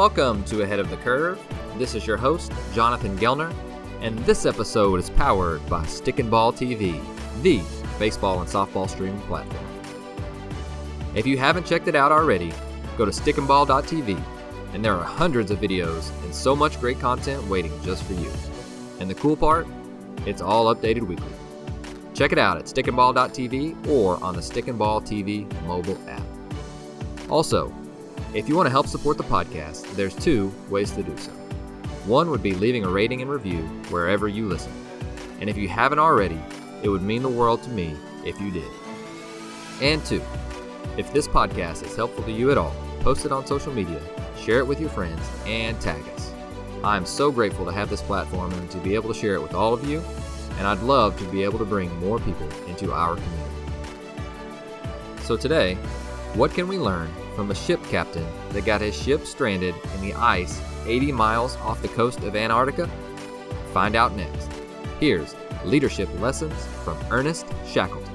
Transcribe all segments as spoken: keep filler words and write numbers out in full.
welcome to Ahead of the Curve. This is your host, Jonathan Gelner, and this episode is powered by Stick and Ball T V, the baseball and softball streaming platform. If you haven't checked it out already, go to stick and ball dot t v, and there are hundreds of videos and so much great content waiting just for you. And the cool part? It's all updated weekly. Check it out at stick and ball dot t v or on the Stick and Ball T V mobile app. Also, if you want to help support the podcast, there's two ways to do so. One would be leaving a rating and review wherever you listen. And if you haven't already, it would mean the world to me if you did. And two, if this podcast is helpful to you at all, post it on social media, share it with your friends, and tag us. I'm so grateful to have this platform and to be able to share it with all of you, and I'd love to be able to bring more people into our community. So today, what can we learn from a ship captain that got his ship stranded in the ice eighty miles off the coast of Antarctica? Find out next. Here's Leadership Lessons from Ernest Shackleton.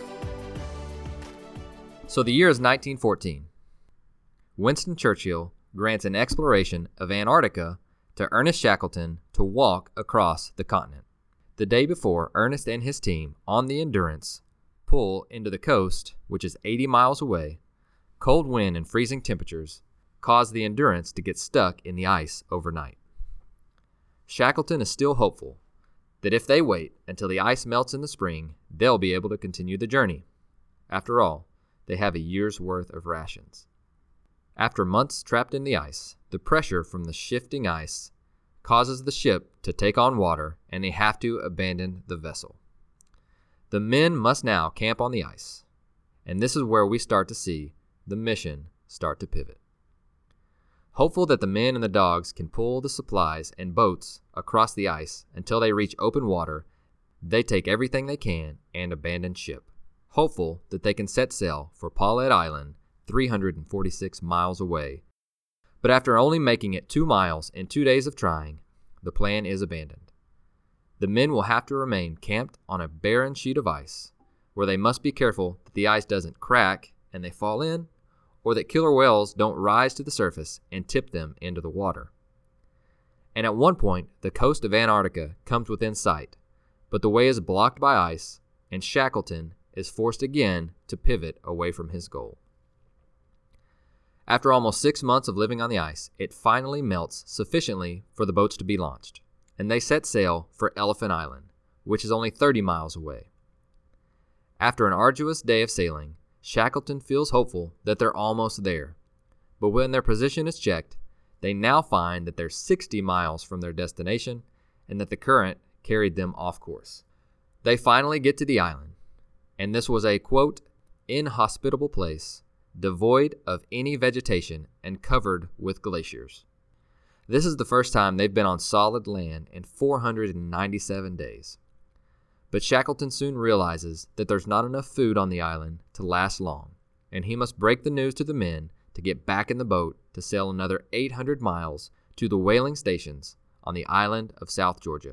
So the year is nineteen fourteen. Winston Churchill grants an exploration of Antarctica to Ernest Shackleton to walk across the continent. The day before, Ernest and his team on the Endurance pull into the coast, which is eighty miles away. Cold wind and freezing temperatures cause the Endurance to get stuck in the ice overnight. Shackleton is still hopeful that if they wait until the ice melts in the spring, they'll be able to continue the journey. After all, they have a year's worth of rations. After months trapped in the ice, the pressure from the shifting ice causes the ship to take on water, and they have to abandon the vessel. The men must now camp on the ice, and this is where we start to see the mission start to pivot. Hopeful that the men and the dogs can pull the supplies and boats across the ice until they reach open water, they take everything they can and abandon ship, hopeful that they can set sail for Paulet Island, three hundred forty-six miles away. But after only making it two miles in two days of trying, the plan is abandoned. The men will have to remain camped on a barren sheet of ice, where they must be careful that the ice doesn't crack and they fall in, or that killer whales don't rise to the surface and tip them into the water. And at one point, the coast of Antarctica comes within sight, but the way is blocked by ice, and Shackleton is forced again to pivot away from his goal. After almost six months of living on the ice, it finally melts sufficiently for the boats to be launched, and they set sail for Elephant Island, which is only thirty miles away. After an arduous day of sailing, Shackleton feels hopeful that they're almost there, but when their position is checked, they now find that they're sixty miles from their destination and that the current carried them off course. They finally get to the island, and this was a, quote, inhospitable place, devoid of any vegetation and covered with glaciers. This is the first time they've been on solid land in four hundred ninety-seven days. But Shackleton soon realizes that there's not enough food on the island to last long, and he must break the news to the men to get back in the boat to sail another eight hundred miles to the whaling stations on the island of South Georgia.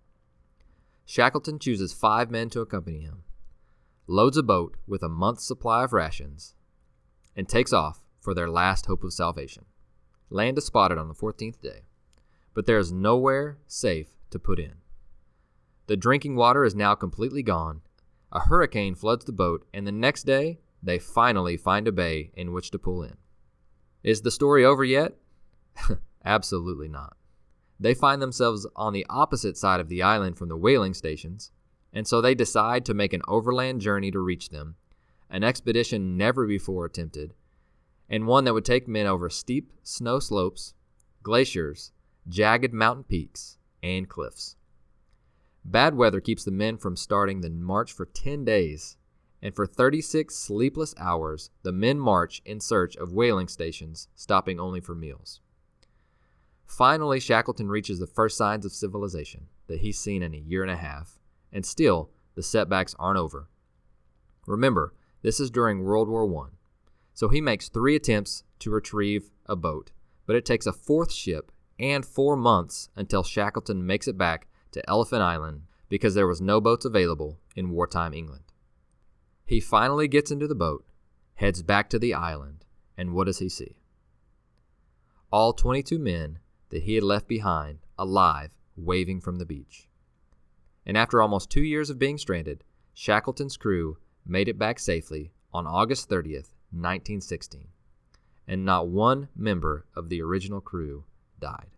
Shackleton chooses five men to accompany him, loads a boat with a month's supply of rations, and takes off for their last hope of salvation. Land is spotted on the fourteenth day, but there is nowhere safe to put in. The drinking water is now completely gone. A hurricane floods the boat, and the next day, they finally find a bay in which to pull in. Is the story over yet? Absolutely not. They find themselves on the opposite side of the island from the whaling stations, and so they decide to make an overland journey to reach them, an expedition never before attempted, and one that would take men over steep snow slopes, glaciers, jagged mountain peaks, and cliffs. Bad weather keeps the men from starting the march for ten days, and for thirty-six sleepless hours, the men march in search of whaling stations, stopping only for meals. Finally, Shackleton reaches the first signs of civilization that he's seen in a year and a half, and still, the setbacks aren't over. Remember, this is during World War One, so he makes three attempts to retrieve a boat, but it takes a fourth ship and four months until Shackleton makes it back to Elephant Island because there was no boats available in wartime England. He finally gets into the boat, heads back to the island, and what does he see? all twenty-two men that he had left behind alive, waving from the beach. And after almost two years of being stranded, Shackleton's crew made it back safely on August thirtieth, nineteen sixteen, and not one member of the original crew died.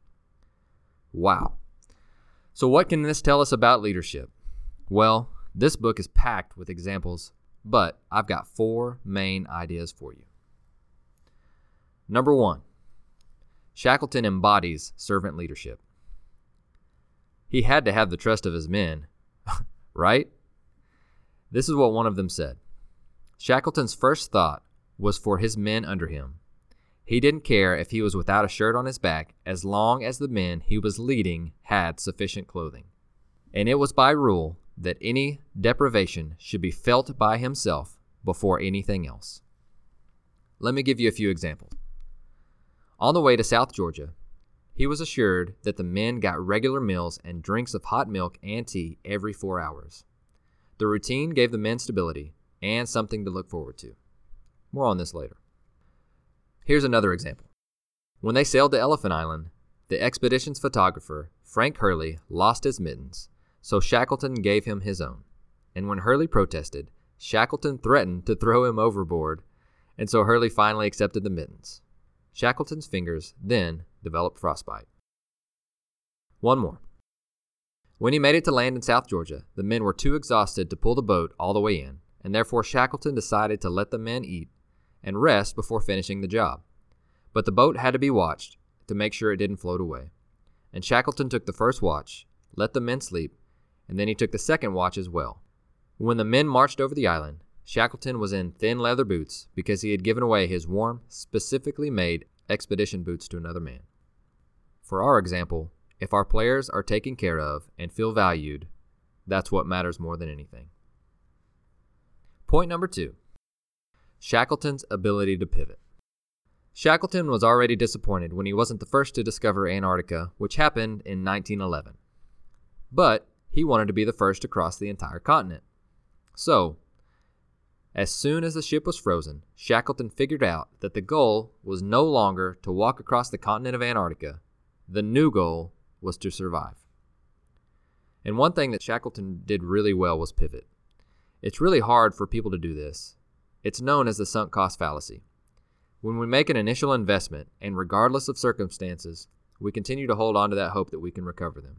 Wow. So what can this tell us about leadership? Well, this book is packed with examples, but I've got four main ideas for you. Number one, Shackleton embodies servant leadership. He had to have the trust of his men, right? This is what one of them said. Shackleton's first thought was for his men under him. He didn't care if he was without a shirt on his back as long as the men he was leading had sufficient clothing. And it was by rule that any deprivation should be felt by himself before anything else. Let me give you a few examples. On the way to South Georgia, he was assured that the men got regular meals and drinks of hot milk and tea every four hours. The routine gave the men stability and something to look forward to. More on this later. Here's another example. When they sailed to Elephant Island, the expedition's photographer, Frank Hurley, lost his mittens, so Shackleton gave him his own. And when Hurley protested, Shackleton threatened to throw him overboard, and so Hurley finally accepted the mittens. Shackleton's fingers then developed frostbite. One more. When he made it to land in South Georgia, the men were too exhausted to pull the boat all the way in, and therefore Shackleton decided to let the men eat and rest before finishing the job. But the boat had to be watched to make sure it didn't float away. And Shackleton took the first watch, let the men sleep, and then he took the second watch as well. When the men marched over the island, Shackleton was in thin leather boots because he had given away his warm, specifically made expedition boots to another man. For our example, if our players are taken care of and feel valued, that's what matters more than anything. Point number two. Shackleton's ability to pivot. Shackleton was already disappointed when he wasn't the first to discover Antarctica, which happened in nineteen eleven. But he wanted to be the first to cross the entire continent. So, as soon as the ship was frozen, Shackleton figured out that the goal was no longer to walk across the continent of Antarctica. The new goal was to survive. And one thing that Shackleton did really well was pivot. It's really hard for people to do this. It's known as the sunk cost fallacy. When we make an initial investment, and regardless of circumstances, we continue to hold on to that hope that we can recover them.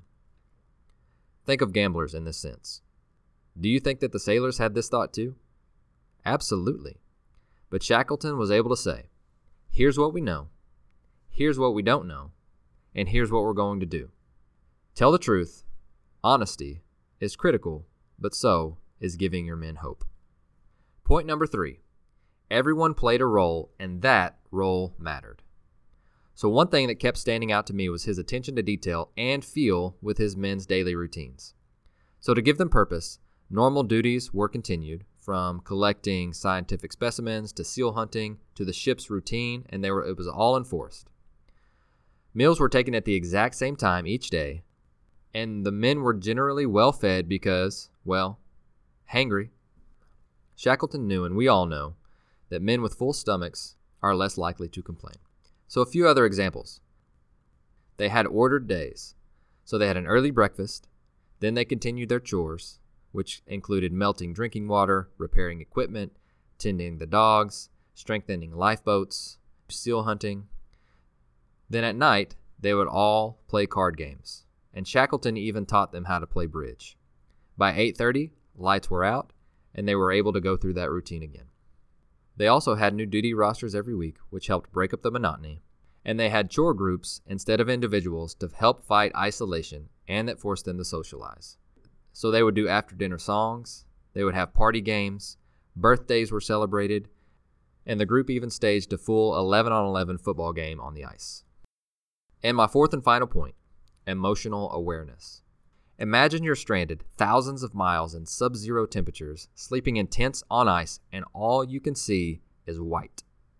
Think of gamblers in this sense. Do you think that the sailors had this thought too? Absolutely. But Shackleton was able to say, here's what we know, here's what we don't know, and here's what we're going to do. Tell the truth. Honesty is critical, but so is giving your men hope. Point number three. Everyone played a role, and that role mattered. So one thing that kept standing out to me was his attention to detail and feel with his men's daily routines. So to give them purpose, normal duties were continued, from collecting scientific specimens to seal hunting to the ship's routine, and they were, it was all enforced. Meals were taken at the exact same time each day, and the men were generally well fed because, well, hangry. Shackleton knew, and we all know, that men with full stomachs are less likely to complain. So a few other examples. They had ordered days. So they had an early breakfast, then they continued their chores, which included melting drinking water, repairing equipment, tending the dogs, strengthening lifeboats, seal hunting. Then at night, they would all play card games, and Shackleton even taught them how to play bridge. By eight thirty, lights were out, and they were able to go through that routine again. They also had new duty rosters every week, which helped break up the monotony, and they had chore groups instead of individuals to help fight isolation and that forced them to socialize. So they would do after-dinner songs, they would have party games, birthdays were celebrated, and the group even staged a full eleven on eleven football game on the ice. And my fourth and final point, emotional awareness. Imagine you're stranded thousands of miles in sub-zero temperatures, sleeping in tents on ice, and all you can see is white.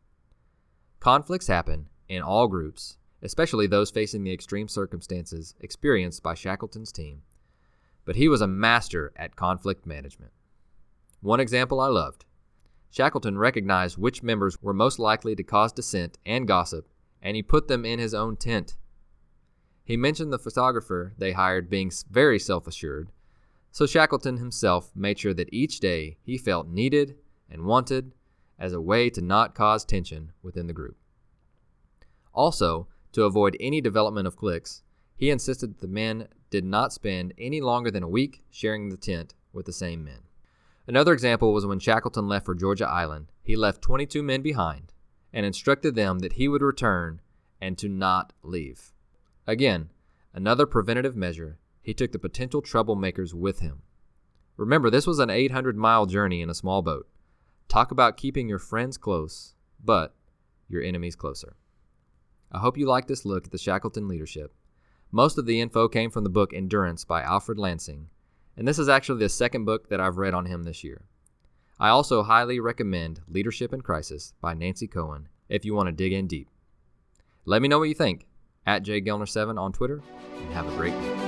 Conflicts happen in all groups, especially those facing the extreme circumstances experienced by Shackleton's team, but he was a master at conflict management. One example I loved. Shackleton recognized which members were most likely to cause dissent and gossip, and he put them in his own tent. He mentioned the photographer they hired being very self-assured, so Shackleton himself made sure that each day he felt needed and wanted as a way to not cause tension within the group. Also, to avoid any development of cliques, he insisted that the men did not spend any longer than a week sharing the tent with the same men. Another example was when Shackleton left for Georgia Island. He left twenty-two men behind and instructed them that he would return and to not leave. Again, another preventative measure. He took the potential troublemakers with him. Remember, this was an eight hundred mile journey in a small boat. Talk about keeping your friends close, but your enemies closer. I hope you like this look at the Shackleton leadership. Most of the info came from the book Endurance by Alfred Lansing, and this is actually the second book that I've read on him this year. I also highly recommend Leadership in Crisis by Nancy Cohen if you want to dig in deep. Let me know what you think at J Gelner seven on Twitter, and have a great week.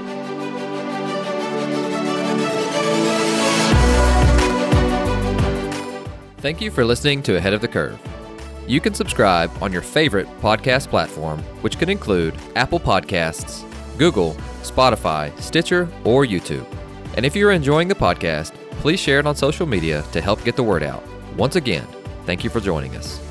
Thank you for listening to Ahead of the Curve. You can subscribe on your favorite podcast platform, which could include Apple Podcasts, Google, Spotify, Stitcher, or YouTube. And if you're enjoying the podcast, please share it on social media to help get the word out. Once again, thank you for joining us.